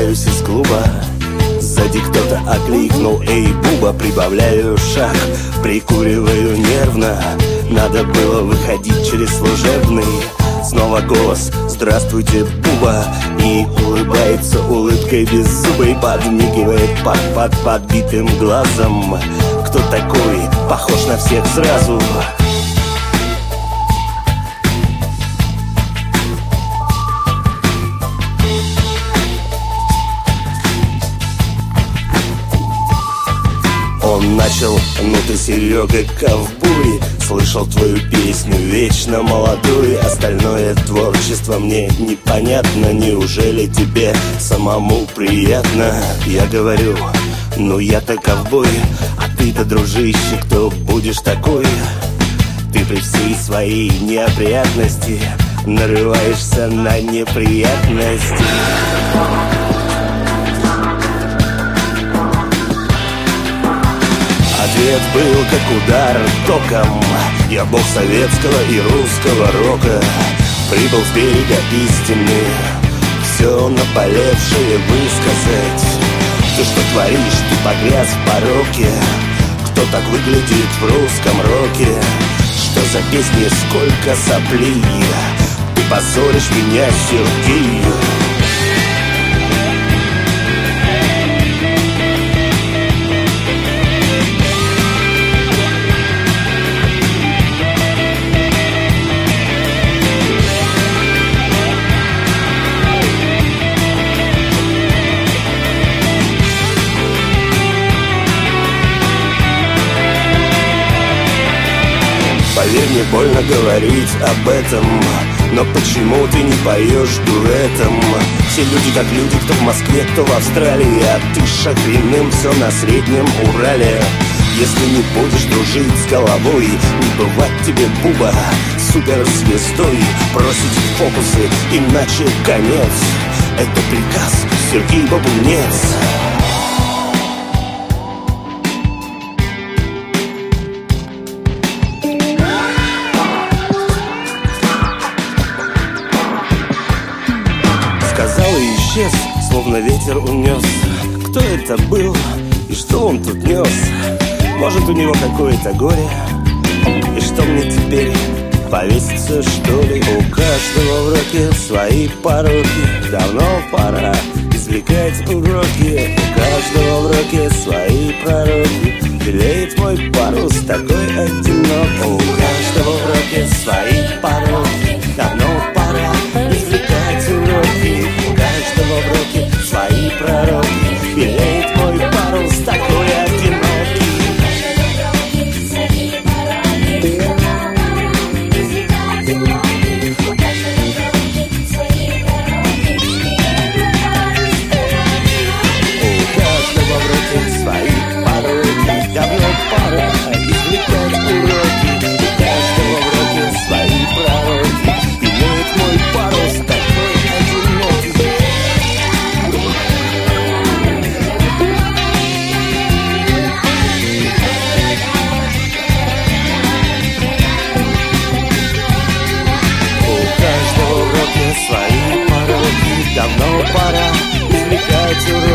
выбираюсь из клуба. Сзади кто-то окликнул: эй, Буба. Прибавляю шаг, прикуриваю нервно. Надо было выходить через служебный. Снова голос: здравствуйте, Буба. И улыбается улыбкой беззубой, подмигивает под подбитым глазом. Кто такой, похож на всех сразу? Он начал: ну ты, Серега, ковбой, слышал твою песню, вечно молодой. Остальное творчество мне непонятно. Неужели тебе самому приятно? Я говорю: ну я-то ковбой, а ты-то, дружище, кто будешь такой? Ты при всей своей неопрятности нарываешься на неприятности. Ответ был как удар током. Я бог советского и русского рока. Прибыл с берега истины, все наболевшее высказать. Ты что творишь, ты погряз в пороке. Кто так выглядит в русском роке? Что за песни, сколько соплей? Ты позоришь меня, Сергей. Поверь, мне больно говорить об этом, но почему ты не поешь дуэтом? Все люди как люди, кто в Москве, кто в Австралии, а ты шагриным, все на Среднем Урале. Если не будешь дружить с головой, не бывать тебе, Буба, суперзвездой. Бросить фокусы, иначе конец. Это приказ, Сергей Бабунец. Сказал и исчез, словно ветер унес. Кто это был и что он тут нес? Может, у него какое-то горе? И что мне теперь, повеситься, что ли? У каждого в роке свои пороки. Давно пора извлекать уроки. У каждого в роке свои пророки. Белеет мой парус, такой одинок. У каждого в роке свои пороки. Давно пора извлекать уроки. У каждого в роке свои пророки. Белеет мой парус, такой одинокий. Давно пора извлекать уроки.